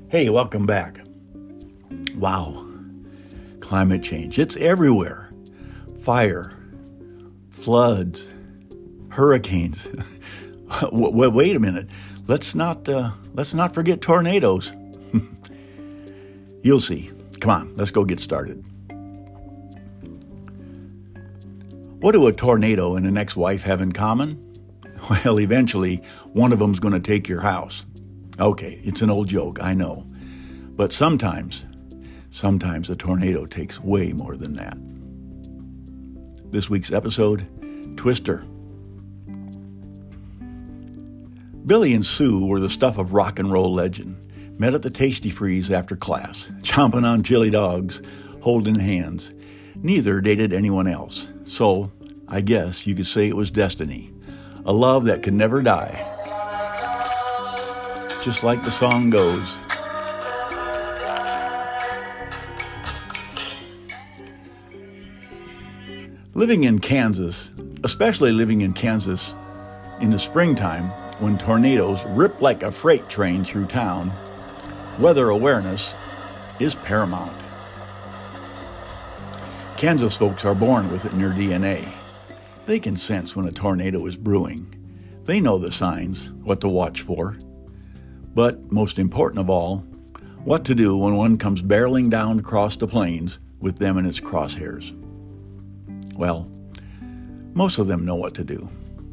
Hey, welcome back. Wow, climate change. It's everywhere. Fire, floods, hurricanes. Wait a minute. Let's not forget tornadoes. You'll see. Come on, let's go get started. What do a tornado and an ex-wife have in common? Well, eventually, one of them's going to take your house. Okay, it's an old joke, I know. But sometimes a tornado takes way more than that. This week's episode, Twister. Billy and Sue were the stuff of rock and roll legend. Met at the Tasty Freeze after class, chomping on chili dogs, holding hands. Neither dated anyone else. So, I guess you could say it was destiny. A love that could never die. Just like the song goes. Living in Kansas, especially living in Kansas in the springtime when tornadoes rip like a freight train through town, weather awareness is paramount. Kansas folks are born with it in their DNA. They can sense when a tornado is brewing. They know the signs, what to watch for. But most important of all, what to do when one comes barreling down across the plains with them in its crosshairs. Well, most of them know what to do.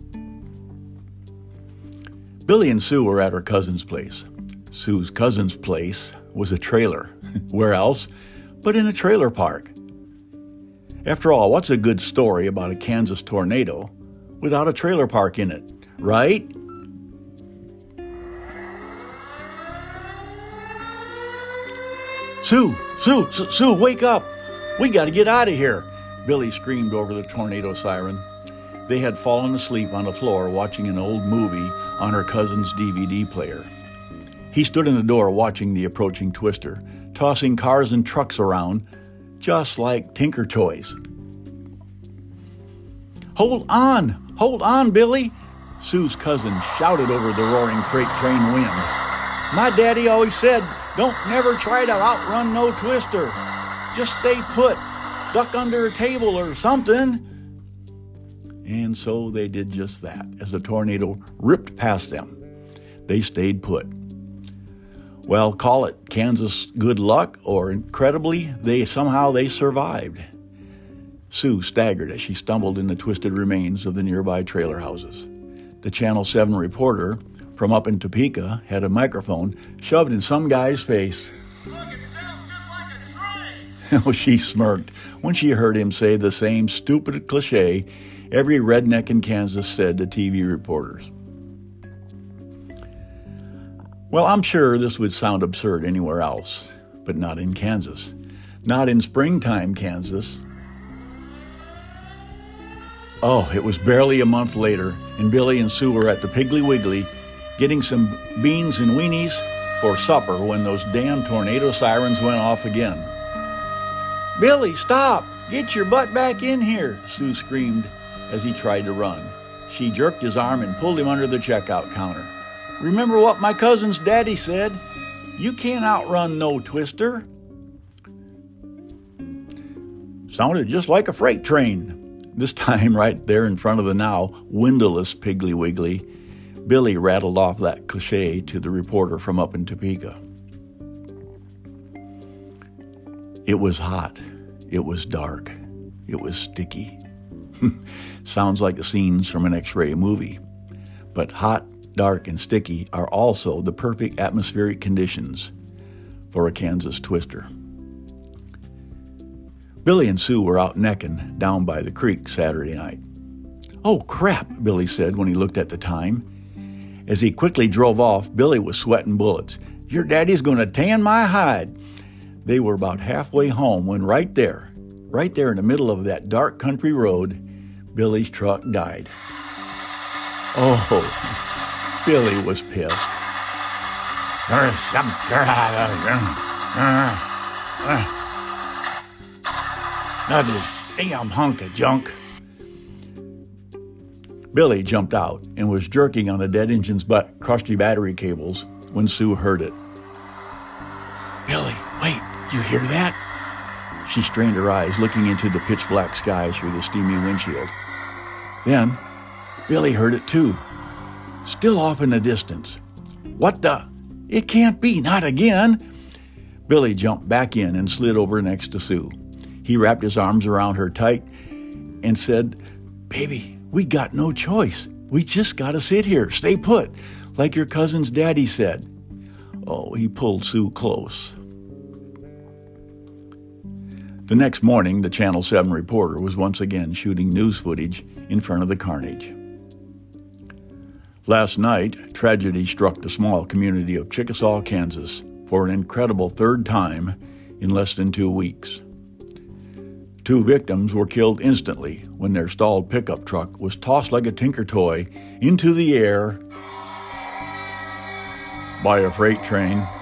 Billy and Sue were at her cousin's place. Sue's cousin's place was a trailer. Where else but in a trailer park? After all, what's a good story about a Kansas tornado without a trailer park in it, right? Sue, wake up! We got to get out of here! Billy screamed over the tornado siren. They had fallen asleep on the floor watching an old movie on her cousin's DVD player. He stood in the door watching the approaching Twister, tossing cars and trucks around, just like Tinker Toys. Hold on, Billy! Sue's cousin shouted over the roaring freight train wind. My daddy always said, don't never try to outrun no Twister. Just stay put, duck under a table or something. And so they did just that as the tornado ripped past them. They stayed put. Well, call it Kansas good luck, or incredibly, they survived. Sue staggered as she stumbled in the twisted remains of the nearby trailer houses. The Channel 7 reporter from up in Topeka had a microphone shoved in some guy's face. Look, it sounds just like a train. She smirked when she heard him say the same stupid cliche every redneck in Kansas said to TV reporters. Well, I'm sure this would sound absurd anywhere else, but not in Kansas. Not in springtime Kansas. Oh, it was barely a month later, and Billy and Sue were at the Piggly Wiggly getting some beans and weenies for supper when those damn tornado sirens went off again. Billy, stop! Get your butt back in here, Sue screamed as he tried to run. She jerked his arm and pulled him under the checkout counter. Remember what my cousin's daddy said? You can't outrun no Twister. Sounded just like a freight train. This time, right there in front of the now windowless Piggly Wiggly, Billy rattled off that cliche to the reporter from up in Topeka. It was hot. It was dark. It was sticky. Sounds like the scenes from an X-ray movie. But hot, dark, and sticky are also the perfect atmospheric conditions for a Kansas Twister. Billy and Sue were out necking down by the creek Saturday night. Oh, crap, Billy said when he looked at the time. As he quickly drove off, Billy was sweating bullets. Your daddy's going to tan my hide. They were about halfway home when right there in the middle of that dark country road, Billy's truck died. Oh, Billy was pissed. There's some Not this damn hunk of junk. Billy jumped out and was jerking on the dead engine's crusty battery cables when Sue heard it. You hear that? She strained her eyes, looking into the pitch-black sky through the steamy windshield. Then, Billy heard it too, still off in the distance. What the? It can't be, not again! Billy jumped back in and slid over next to Sue. He wrapped his arms around her tight and said, "Baby, we got no choice. We just gotta sit here, stay put, like your cousin's daddy said." Oh, he pulled Sue close. The next morning, the Channel 7 reporter was once again shooting news footage in front of the carnage. Last night, tragedy struck the small community of Chickasaw, Kansas, for an incredible third time in less than 2 weeks. 2 victims were killed instantly when their stalled pickup truck was tossed like a tinker toy into the air by a freight train.